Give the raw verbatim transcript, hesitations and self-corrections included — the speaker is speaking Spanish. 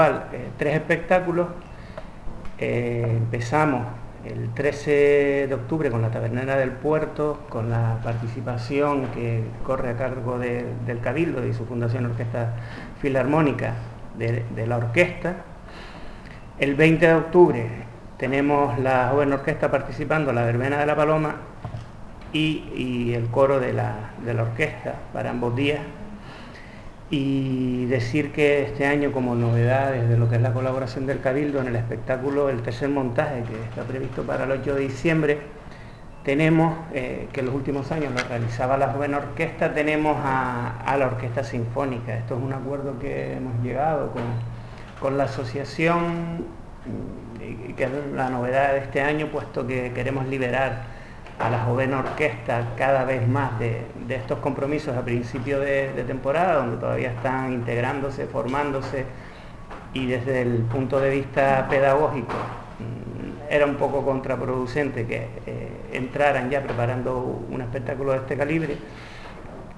Eh, tres espectáculos. Eh, empezamos el trece de octubre con la Tabernera del Puerto, con la participación que corre a cargo de, del Cabildo y su Fundación Orquesta Filarmónica de, de la orquesta. El veinte de octubre tenemos la joven orquesta participando, la Verbena de la Paloma y, y el coro de la, de la orquesta para ambos días. Y decir que este año, como novedades de lo que es la colaboración del Cabildo en el espectáculo, el tercer montaje que está previsto para el ocho de diciembre, tenemos, eh, que en los últimos años lo realizaba la joven orquesta, tenemos a, a la Orquesta Sinfónica. Esto es un acuerdo que hemos llegado con, con la asociación, y que es la novedad de este año, puesto que queremos liberar a la joven orquesta cada vez más de, de estos compromisos a principio de, de temporada, donde todavía están integrándose, formándose, y desde el punto de vista pedagógico era un poco contraproducente que eh, entraran ya preparando un espectáculo de este calibre.